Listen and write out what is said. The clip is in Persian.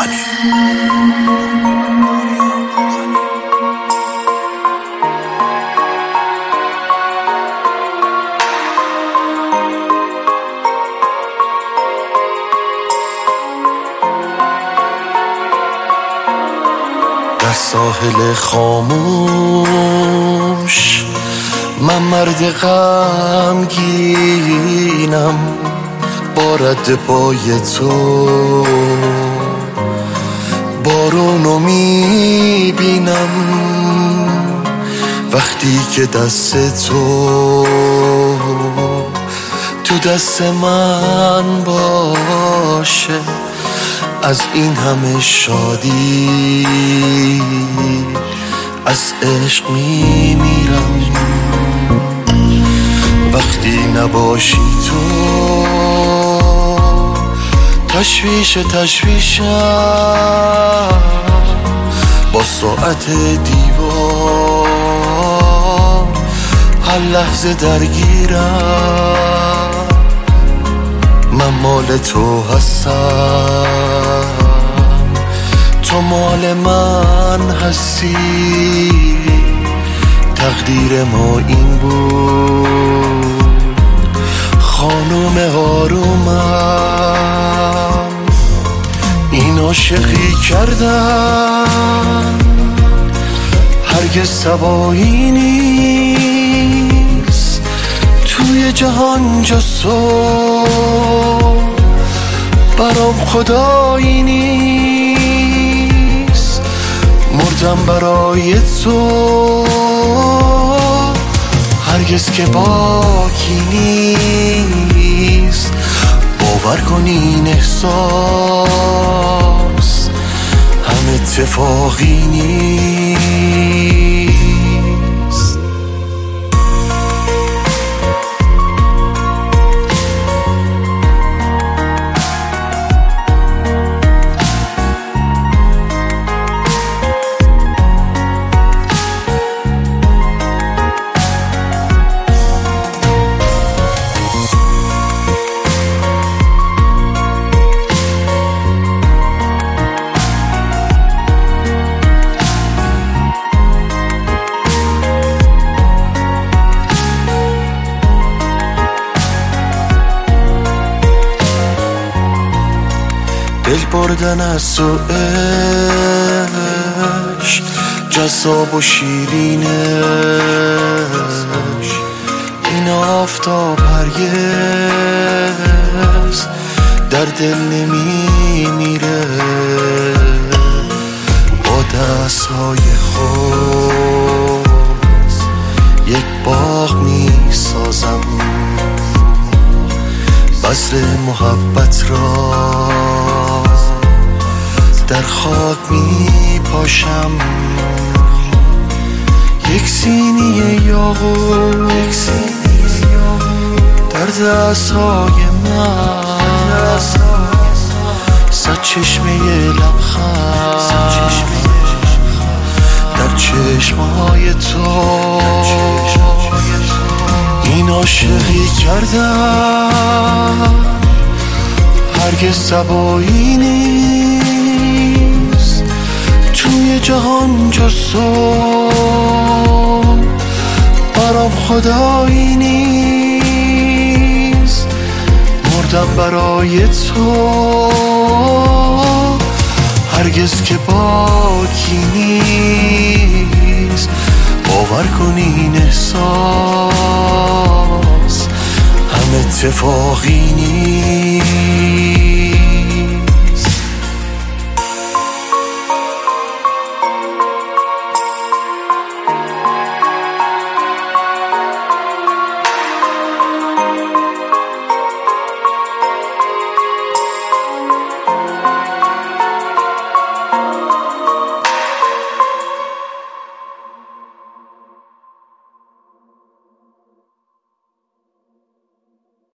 در ساحل خاموش من مرد غمگینم، با رد پای تو بارونو میبینم. وقتی که دست تو دست من باشه، از این همه شادی از عشق میمیرم. وقتی نباشی تو تشویشم، با ساعت دیوار هر لحظه درگیرم. من مال تو هستم، تو مال من هستی. تقدیر ما این بود خانوم آرومم. این عاشقی کردن هرگز سوایی نیست، توی جهان جز تو برام خدایی نیست. مردم برای تو، هرگز که باکی نیست. باور کن این احساس هم اتفاقی نیست. دل بردن از تو عشق جذاب و شیرینش، این آفتاب هرگز در دل نمیمیره. با دستهای خود یک باغ میسازم، بذر محبت را در خاک می پاشم. یک سینی یاقوت در دستهای من، صد چشمه لبخند در چشمهای تو. این عاشقی کردن هرگز صبایی نیست، توی جهان جز تو برام خدایی نیست. مردم برای تو، هرگز که باکی نیست. باور کن این احساس هم اتفاقی نیست.